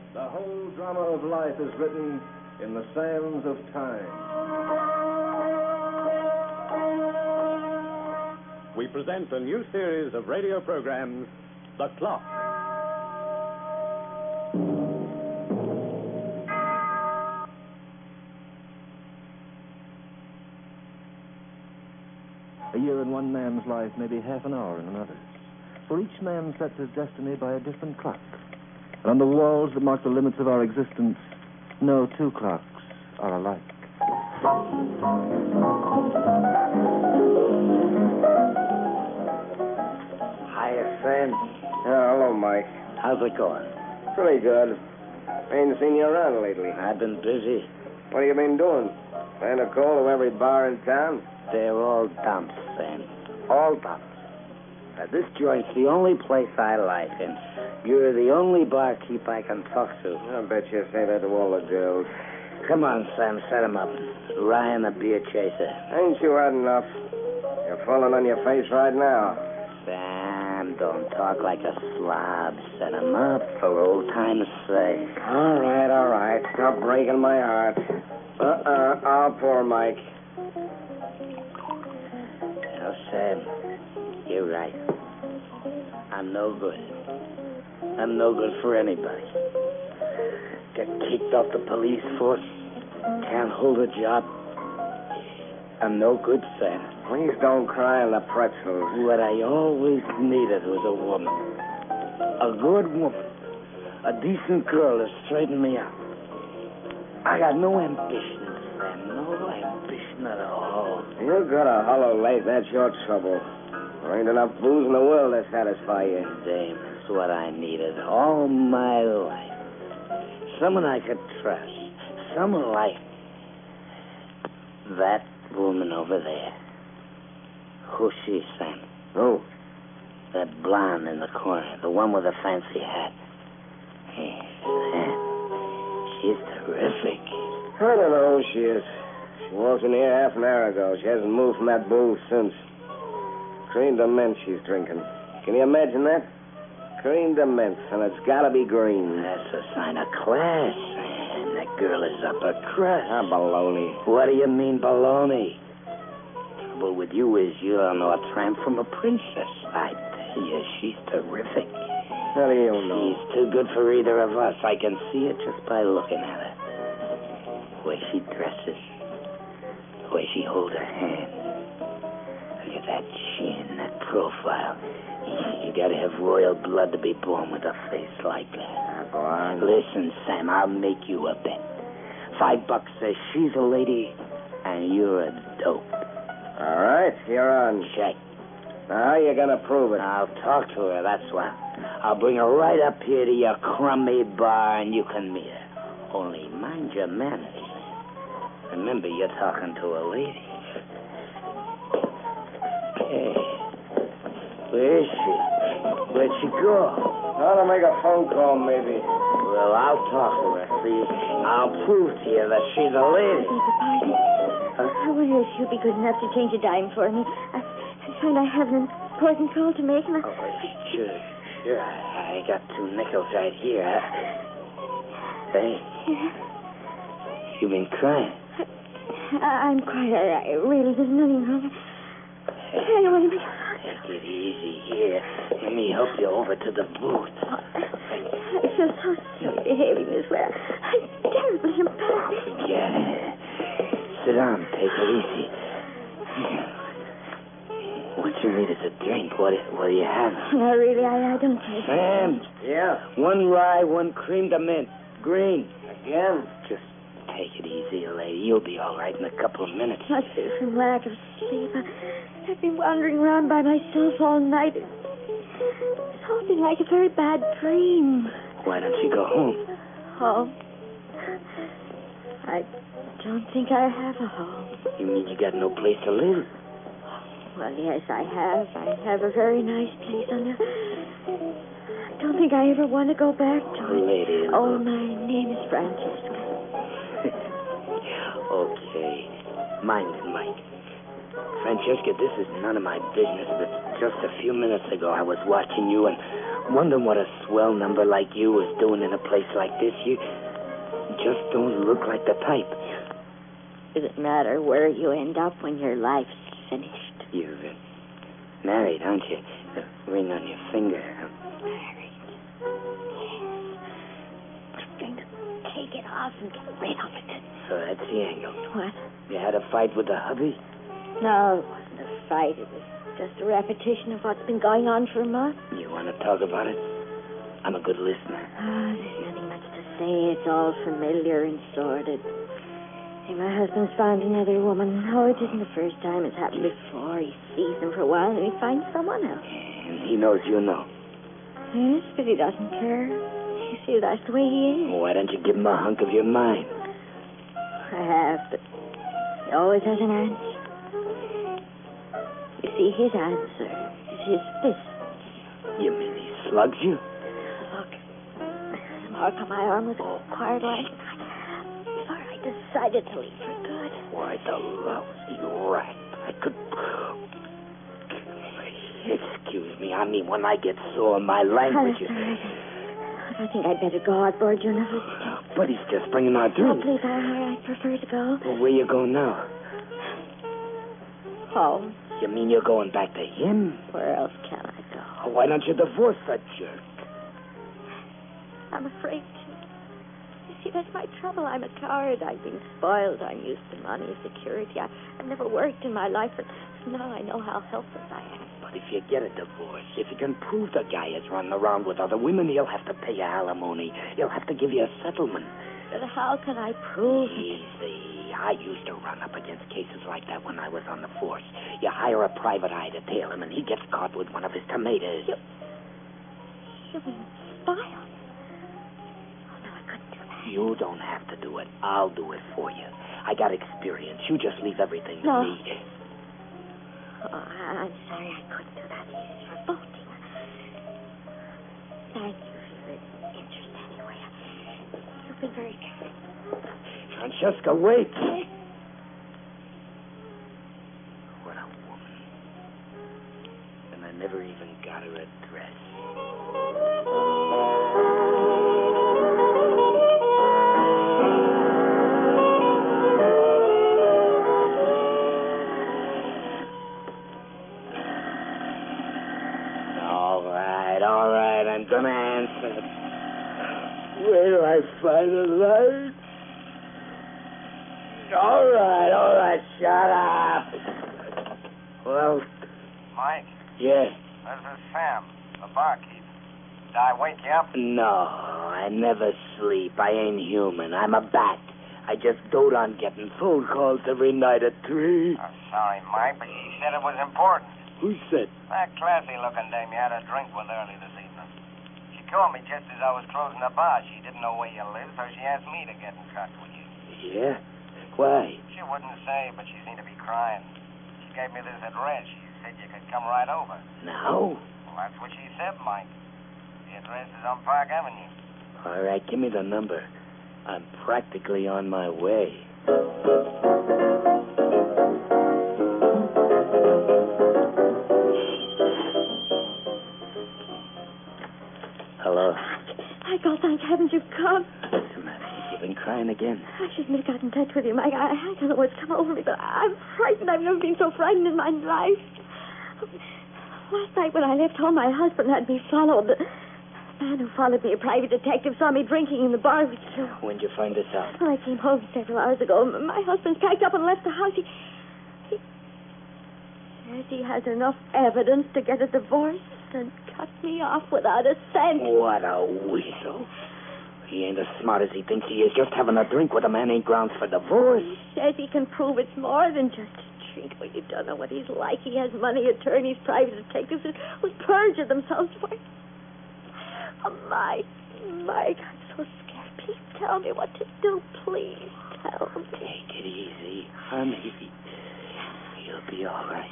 The whole drama of life is written in the sands of time. We present a new series of radio programs, The Clock. A year in one man's life may be half an hour in another's. For each man sets his destiny by a different clock. And on the walls that mark the limits of our existence, no two clocks are alike. Hiya, Sam. Hello, Mike. How's it going? Pretty good. Ain't seen you around lately. I've been busy. What have you been doing? Paying a call to every bar in town? They're all dumps, Sam. All dumps. This joint's the only place I like, and you're the only barkeep I can talk to. I bet you say that to all the girls. Come on, Sam, set him up. Ryan, the beer chaser. Ain't you had enough? You're falling on your face right now. Sam, don't talk like a slob. Set him up for old time's sake. All right. Stop breaking my heart. I'll pour, Mike. Now, Sam, you're right. I'm no good. I'm no good for anybody. Get kicked off the police force. Can't hold a job. I'm no good, Sam. Please don't cry on the pretzels. What I always needed was a woman. A good woman. A decent girl to straighten me out. I got no ambition, Sam. No ambition at all. You got a hollow leg. That's your trouble. There ain't enough booze in the world to satisfy you. Dame, that's what I needed all my life. Someone I could trust. Someone like that woman over there. Who's she, Sam? Who? That blonde in the corner. The one with the fancy hat. Hey, Sam. She's terrific. I don't know who she is. She walked in here half an hour ago. She hasn't moved from that booth since. Cream de mint she's drinking. Can you imagine that? Cream de mint, and it's gotta be green. That's a sign of class, man. That girl is upper crust. Baloney. What do you mean, baloney? Trouble with you is you don't know a tramp from a princess. I tell you, she's terrific. How do you know? She's too good for either of us. I can see it just by looking at her. The way she dresses. The way she holds her hand. Look at that chin, that profile. You gotta have royal blood to be born with a face like that. Go on. Listen, Sam, I'll make you a bet. $5 says she's a lady, and you're a dope. All right, you're on. Check. Now, how you gonna prove it? I'll talk to her, that's what. I'll bring her right up here to your crummy bar, and you can meet her. Only mind your manners. Remember, you're talking to a lady. Hey, where is she? Where'd she go? Now to make a phone call, maybe. Well, I'll talk to her. See, I'll prove to you that she's a lady. I wonder if she'll be good enough to change a dime for me. I find I have an important call to make. And Sure. I got 2 nickels right here. Hey. Yeah. You been crying? I'm quiet. I really, there's nothing wrong. I don't want to be... Take it easy here. Let me help you over to the booth. I feel so silly behaving this way. I'm terribly embarrassed. Forget it. Sit down. Take it easy. What you need is a drink. What do you have? No, really, I don't take it. Sam. Yeah. 1 rye, 1 cream de mint. Green. Again? Just take it easy, lady. You'll be all right in a couple of minutes. Must be from lack of sleep. I've been wandering around by myself all night. It's all been like a very bad dream. Why don't you go home? Home? I don't think I have a home. You mean you got no place to live? Well, yes, I have. I have a very nice place on the... I don't think I ever want to go back to it. Lady. Oh, my name is Francesca. Okay. Mind it, Mike. Francesca, this is none of my business, but just a few minutes ago I was watching you, and Wondering what a swell number like you is doing in a place like this. You just don't look like the type. Does it matter where you end up when your life's finished? You're married, aren't you? The ring on your finger. Married. Yes. I'm going to take it off and get rid of it. So that's the angle. What? You had a fight with the hubby? No, it wasn't a fight. It was just a repetition of what's been going on for a month. You want to talk about it? I'm a good listener. Oh, there's nothing much to say. It's all familiar and sordid. See, my husband's found another woman. Oh, it isn't the first time it's happened before. He sees them for a while and he finds someone else. And he knows you know. Yes, but he doesn't care. You see, that's the way he is. Why don't you give him a hunk of your mind? I have, but he always has an answer. You see, his answer is his fist. You mean he slugs you? Look, the mark on my arm was acquired last night. Before I decided to leave for good. Why, the lousy rat. I could... Excuse me. I mean, when I get sore, my language is... I think I'd better go outboard, Jennifer. But he's just bringing our Oh, drink. please, I prefer to go. Well, where you going now? Home. You mean you're going back to him? Where else can I go? Why don't you divorce that jerk? I'm afraid to. You see, that's my trouble. I'm a coward. I've been spoiled. I'm used to money, security. I've never worked in my life, but now I know how helpless I am. But if you get a divorce, if you can prove the guy is running around with other women, he'll have to pay you alimony. He'll have to give you a settlement. But how can I prove it? Easy. I used to run up against cases like that when I was on the force. You hire a private eye to tail him, and he gets caught with one of his tomatoes. You mean spy on me? Oh, no, I couldn't do that. You don't have to do it. I'll do it for you. I got experience. You just leave everything to No. me. Oh, I'm sorry I couldn't do that. It's revolting. Thank you for your interest anyway. You've been very kind. Francesca, wait. What a woman. And I never even got her address. All right, I'm gonna answer. Where do I find the light? All right, shut up. Well, Mike, yeah. this is Sam, the barkeep. Did I wake you up? No, I never sleep. I ain't human. I'm a bat. I just dote on getting phone calls every night at 3. I'm sorry, Mike, but she said it was important. Who said? That classy-looking dame you had a drink with early this evening. She called me just as I was closing the bar. She didn't know where you lived, so she asked me to get in touch with you. Yeah? Why? She wouldn't say, but she seemed to be crying. She gave me this address. She said you could come right over. Now? Well, that's what she said, Mike. The address is on Park Avenue. All right, give me the number. I'm practically on my way. Hello. Michael, thank heavens you've come. What's the matter? You've been crying again? I shouldn't have got in touch with you, Mike. I don't know what's come over me, but I'm frightened. I've never been so frightened in my life. Last night when I left home, my husband had me followed. The man who followed me, a private detective, saw me drinking in the bar with you. When'd you find this out? Well, I came home several hours ago. My husband's packed up and left the house. He says he has enough evidence to get a divorce and cut me off without a cent. What a weasel. He ain't as smart as he thinks he is. Just having a drink with a man ain't grounds for divorce. He says he can prove it's more than just a drink. Well, you don't know what he's like. He has money, attorneys, private detectives who perjure themselves for it. Oh, Mike, I'm so scared. Please tell me what to do. Please tell me. Take it easy, honey. You'll be all right.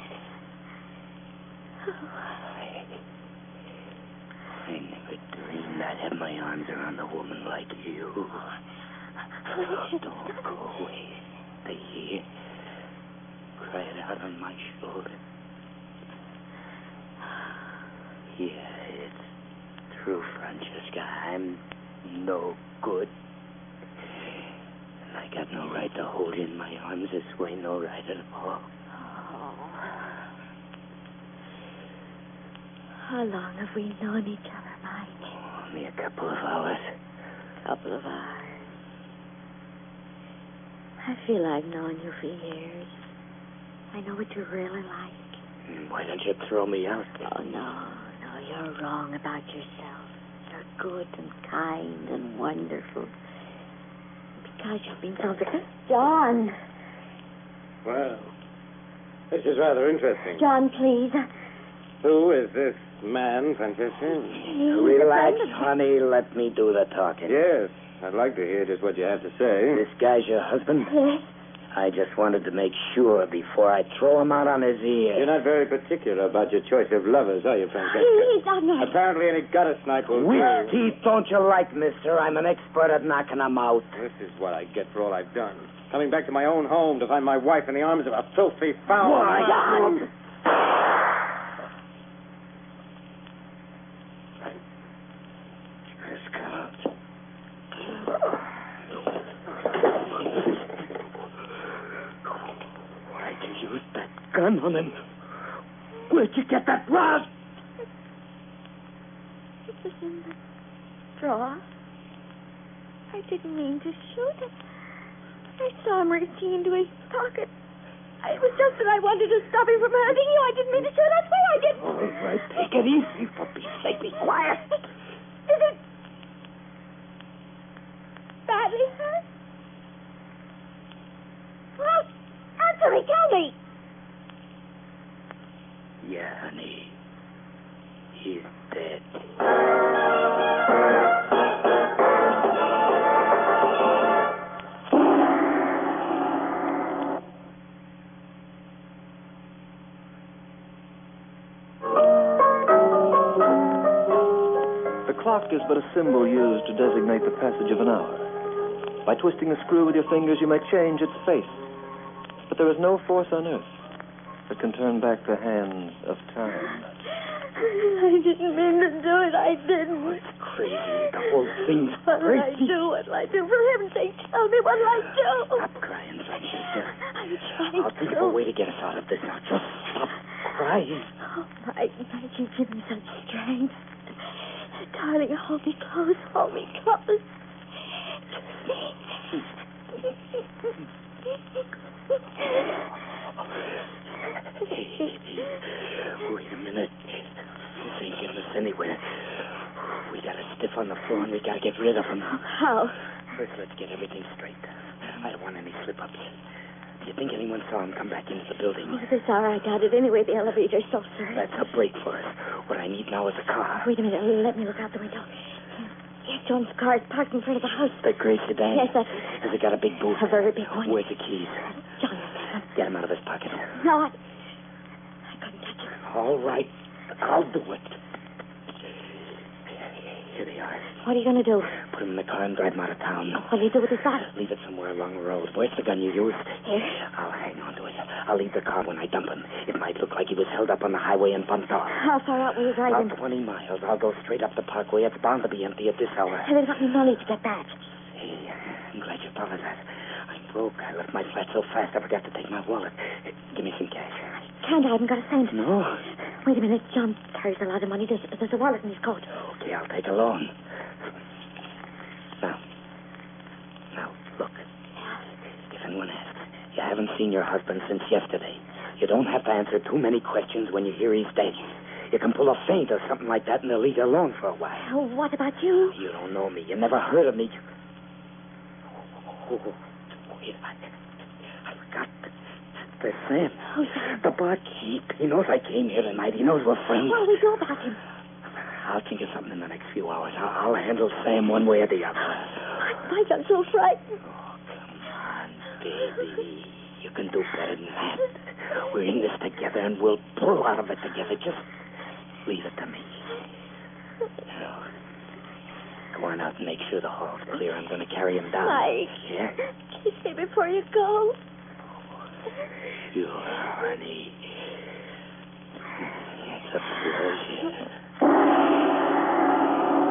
I never dreamed I'd have my arms around a woman like you. Don't go away. Stay here. Cry it out on my shoulder. Yeah, it's true, Francesca. I'm no good. And I got no right to hold you in my arms this way, no right at all. Oh. How long have we known each other, Mike? Only a couple of hours. Couple of hours. I feel I've known you for years. I know what you really like. Why don't you throw me out? Oh, no, you're wrong about yourself. You're good and kind and wonderful. Because you've been so... John! Well, this is rather interesting. John, please. Who is this man, Francesca? Relax, honey. Let me do the talking. Yes, I'd like to hear just what you have to say. This guy's your husband? Yes. I just wanted to make sure before I throw him out on his ear. You're not very particular about your choice of lovers, are you, Francesca? Please, I'm not... Apparently any gutter snipe will Which do. teeth don't you like, mister? I'm an expert at knocking them out. This is what I get for all I've done. Coming back to my own home to find my wife in the arms of a filthy foul... Why, John! Why'd you use that gun on him? Where'd you get that rod? It was in the drawer. I didn't mean to shoot him. I saw him reaching into his pocket. It was just that I wanted to stop him from hurting you. I didn't mean to shoot. That's why I didn't. All right, take it easy. For Pete's sake, be quiet. Is it badly hurt? Well, answer me. Tell me. Yeah, honey. He's dead. The clock is but a symbol used to designate the passage of an hour. By twisting a screw with your fingers, you may change its face. But there is no force on earth that can turn back the hands of time. I didn't mean to do it. I didn't. It's crazy. The whole thing's What'll I crazy. do? What'll I do? For heaven's sake, tell me what'll I do? Stop crying, Francesca. I'm trying I'll think of a way to get us out of this. Now, just stop crying. Oh, Mike, you give me such strength. Darling, hold me close. Hold me close. Wait a minute. This ain't getting us anywhere. We got a stiff on the floor and we got to get rid of him. How? First, let's get everything straight. I don't want any slip-ups. Do you think anyone saw him come back into the building? Oh, this hour I got it. Anyway, the elevator's so certain. That's a break for us. What I need now is a car. Wait a minute. Let me look out the window. Yes, John's car is parked in front of the house. The gray sedan? Yes, that's... Has it got a big boot? A very big one. Where's the keys? John will take them. Get them out of his pocket. No, I couldn't touch him. All right. I'll do it. Here they are. What are you going to do? Put him in the car and drive him out of town. What do you do with his body? Leave it somewhere along the road. Where's the gun you used? Here. I'll hang on to it. I'll leave the car when I dump him. It might look like he was held up on the highway and bumped off. How far out will you drive him? About 20 miles. I'll go straight up the parkway. It's bound to be empty at this hour. Hey, there's no need to get back. Hey, I'm glad you thought of that. I'm broke. I left my flat so fast I forgot to take my wallet. Give me some cash. Can't I haven't got a cent. No? Wait a minute. John carries a lot of money. There's a wallet in his coat. Okay, I'll take a loan. Now, look. If anyone asks, you haven't seen your husband since yesterday. You don't have to answer too many questions when you hear he's dead. You can pull a feint or something like that and they'll leave you alone for a while. Oh, what about you? You don't know me. You never heard of me. Oh, wait, I forgot. There's Sam. Oh, Sam. The barkeep. He knows I came here tonight. He knows we're friends. What do we do about him? I'll think of something in the next few hours. I'll handle Sam one way or the other. Mike, I'm so frightened. Oh, come on, baby. You can do better than that. We're in this together, and we'll pull out of it together. Just leave it to me. Now, go on out and make sure the hall's clear. I'm going to carry him down. Mike. Yeah? Kiss me before you go. Sure, honey. It's a pleasure.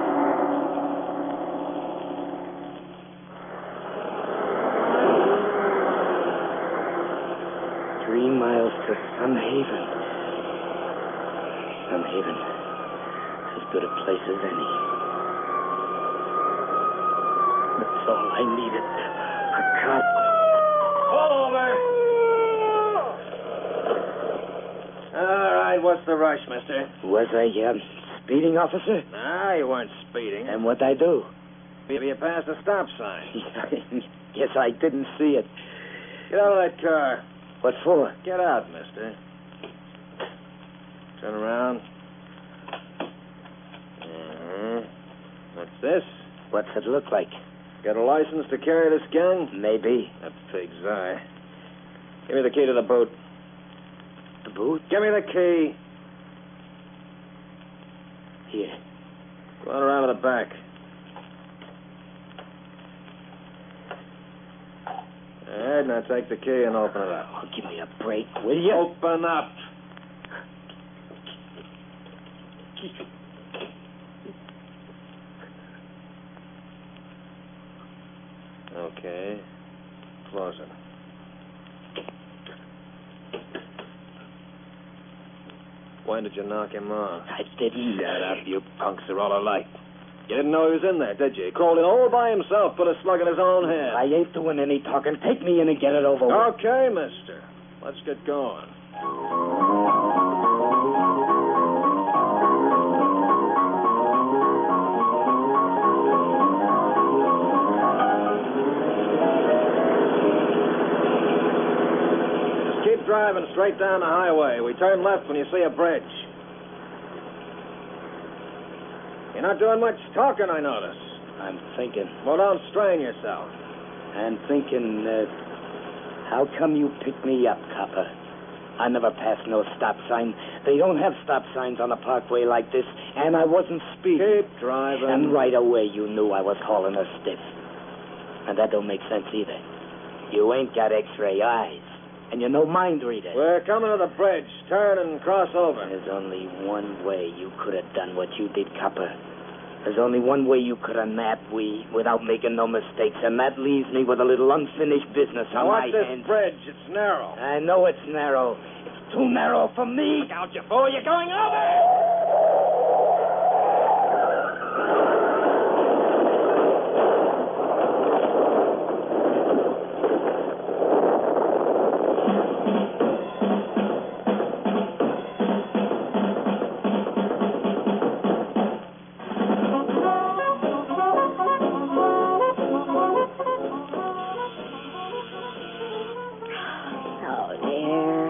to Sun Haven. Sun Haven. As good a place as any. That's all I needed. A cop. Pull over. All right, what's the rush, mister? Was I speeding, officer? Nah, you weren't speeding. And what'd I do? Maybe you passed a stop sign. Guess I didn't see it. Get out of that car. What for? Get out, mister. Turn around. What's this? What's it look like? Got a license to carry this gun? Maybe. A pig's eye. Give me the key to the boot. The boot? Give me the key. Here. Go on around to the back. All right, now take the key and open it up. Oh, give me a break, will you? Open up. Okay. Close it. When did you knock him off? I didn't. Shut up, you punks are all alike. You didn't know he was in there, did you? He crawled in all by himself, put a slug in his own head. I ain't doing any talking. Take me in and get it over with. Okay, mister. Let's get going. Just keep driving straight down the highway. We turn left when you see a bridge. You're not doing much talking, I notice. I'm thinking. Well, don't strain yourself. I'm thinking, how come you picked me up, copper? I never passed no stop sign. They don't have stop signs on a parkway like this, and I wasn't speeding. Keep driving. And right away you knew I was hauling her stiff. And that don't make sense either. You ain't got x-ray eyes, and you're no mind reader. We're coming to the bridge. Turn and cross over. There's only one way you could have done what you did, copper. There's only one way you could have nabbed we without making no mistakes, and that leaves me with a little unfinished business on my Now, watch this hands. bridge. It's narrow. I know it's narrow. It's too narrow for me. Look out, you fool. You're going over! Oh, dear.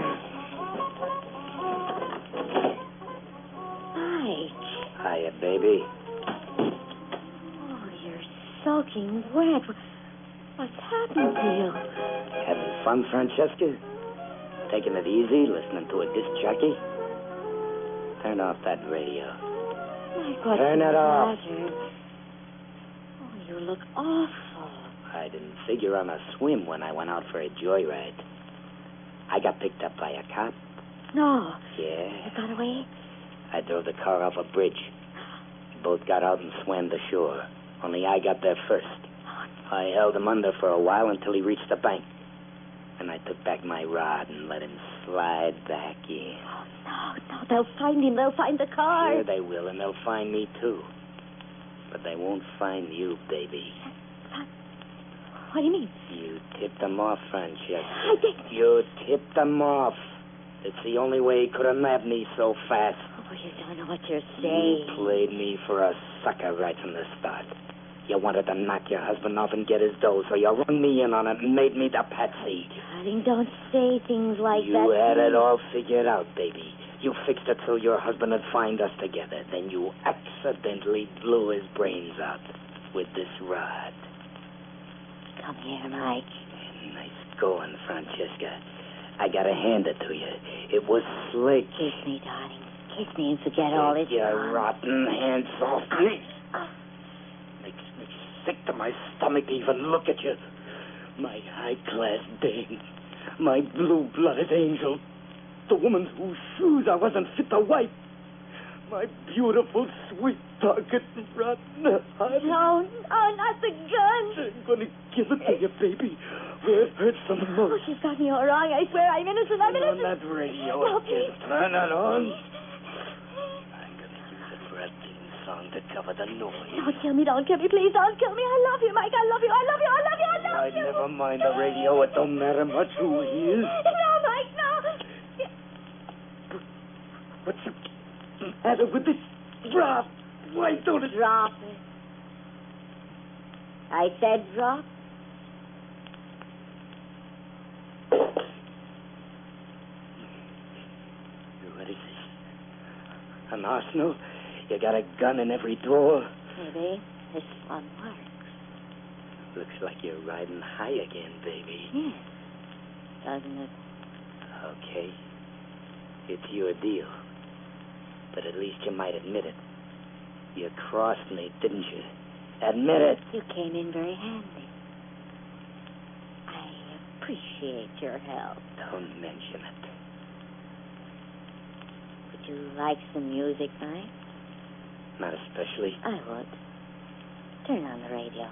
Mike. Hiya, baby. Oh, you're soaking wet. What's happened to you? Having fun, Francesca? Taking it easy, listening to a disc jockey? Turn off that radio. Mike, what's Turn the it off. matter? Oh, you look awful. I didn't figure on a swim when I went out for a joyride. I got picked up by a cop. No. Yeah. You got away? I drove the car off a bridge. Both got out and swam the shore. Only I got there first. I held him under for a while until he reached the bank. And I took back my rod and let him slide back in. No, they'll find him. They'll find the car. Sure they will, and they'll find me, too. But they won't find you, baby. What do you mean? You tipped them off, Francesca. I didn't. You tipped them off. It's the only way he could have nabbed me so fast. Oh, you don't know what you're saying. You played me for a sucker right from the start. You wanted to knock your husband off and get his dough, so you rung me in on it and made me the patsy. Darling, don't say things like that. You had it please. all figured out, baby. You fixed it so your husband would find us together. Then you accidentally blew his brains out with this rod. Come here, Mike. Nice going, Francesca. I gotta hand it to you. It was slick. Kiss me, darling. Kiss me and forget all this. Take your rotten hands off me. Makes me sick to my stomach to even look at you. My high-class dame. My blue-blooded angel. The woman whose shoes I wasn't fit to wipe. My beautiful, sweet target, rotten heart. No, not the gun. I'm going to give it to you, baby. Where it hurts the Oh, most. she's got me all wrong. I swear I'm innocent. I'm innocent. On that radio No, again. please. Turn it on. I'm going to use it for a theme song to cover the noise. Don't kill me, please. Don't kill me. I love you, Mike. I love you. I love you. I love you. I love you. Never mind the radio. It don't matter much who he is. No, Mike, no. What's the matter with this? Drop. Why don't it... Drop it. I said drop. What is this? An arsenal? You got a gun in every drawer? Maybe this one works. Looks like you're riding high again, baby. Yes. Doesn't it? Okay. It's your deal. But at least you might admit it. You crossed me, didn't you? Admit it. You came in very handy. I appreciate your help. Don't mention it. Would you like some music, Mike? Not especially. I would. Turn on the radio.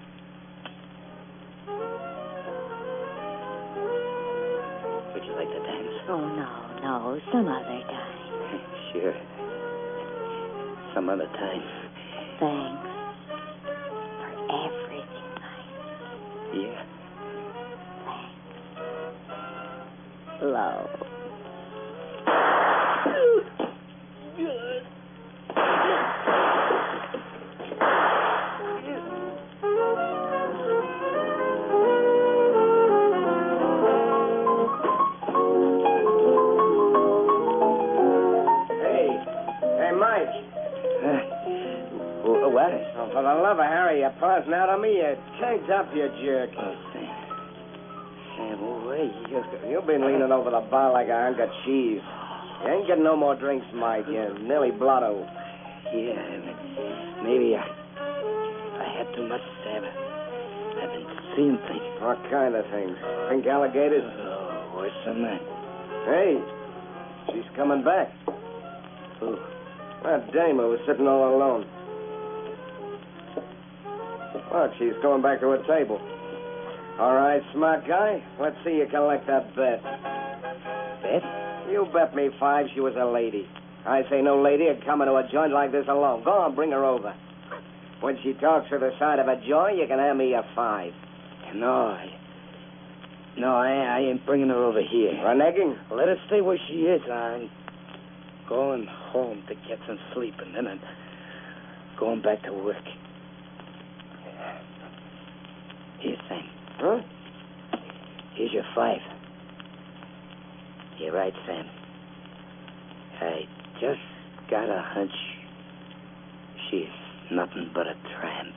Would you like to dance? Oh, no. Some other time. Sure. Some other time. Thanks for everything, Mike. Yeah. Thanks. Love. Hey, Mike. What? Oh, for the love of Harry, you're pausing out on me. You tanked up, you jerk. Oh, Sam. Sam, where you... You've been leaning over the bar like a hunk of cheese. You ain't getting no more drinks, Mike. You're nearly blotto. Yeah, maybe I had too much, Sam. I've been seeing things. What kind of things? Pink alligators? Oh, worse than that. Hey, she's coming back. Who? That dame who was sitting all alone. Look, she's going back to her table. All right, smart guy. Let's see you collect that bet. Bet? You bet me 5 she was a lady. I say no lady would come into a joint like this alone. Go on, bring her over. When she talks to the side of a joint, you can hand me your 5. No, I ain't bringing her over here. Reneging? Let her stay where she is. I'm going home to get some sleep, and then I'm going back to work. Here, Sam. Huh? Here's your 5. You're right, Sam. I just got a hunch she's nothing but a tramp.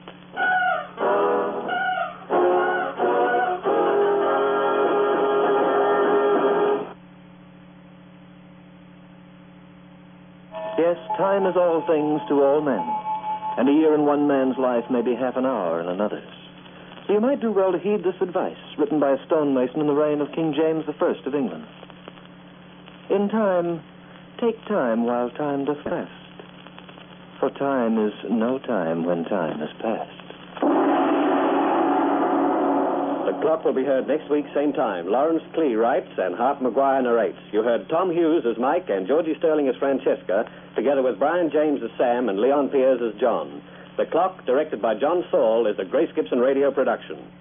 Yes, time is all things to all men, and a year in one man's life may be half an hour in another's. So you might do well to heed this advice, written by a stonemason in the reign of King James I of England. In time, take time while time doth last, for time is no time when time is past. The Clock will be heard next week, same time. Lawrence Clee writes and Hart McGuire narrates. You heard Tom Hughes as Mike and Georgie Sterling as Francesca, together with Brian James as Sam and Leon Piers as John. The Clock, directed by John Saul, is a Grace Gibson radio production.